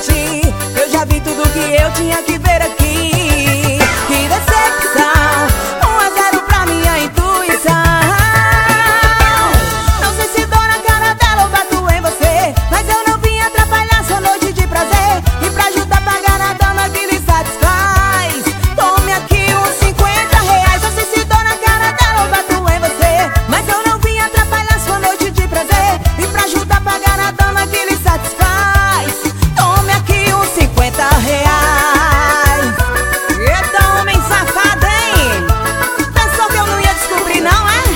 vestir. Eu já vi tudo que eu tinha que ver aqui. Que decepção, 1 a 0 pra minha intuição. Não sei se dou na cara dela ou bato em você, mas eu não vim atrapalhar sua noite de prazer. E pra ajudar a pagar a dama que lhe satisfaz, tome aqui uns R$50. Não sei se dou na cara dela ou bato em você, mas eu não vim atrapalhar sua noite de prazer. E pra ajudar a pagar a dama que lhe satisfaz, tome aqui uns R$50. Eita, homem safado, hein? Pensou que eu não ia descobrir, não, é?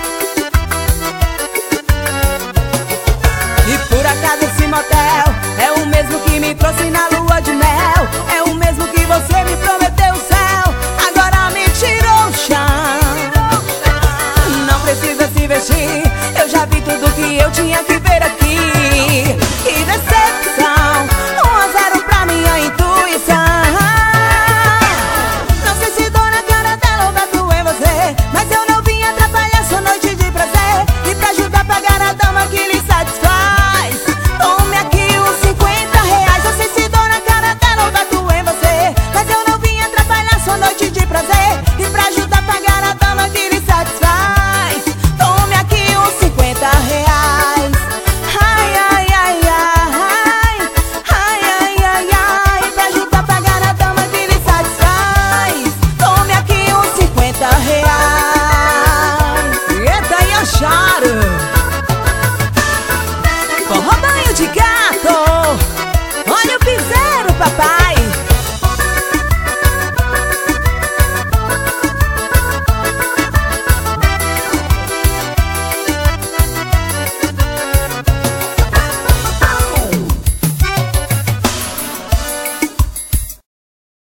E por acaso esse motel é o mesmo que me trouxe na lua de mel. É o mesmo que você me prometeu o céu, agora me tirou o chão. Não precisa se vestir, eu já vi tudo que eu tinha que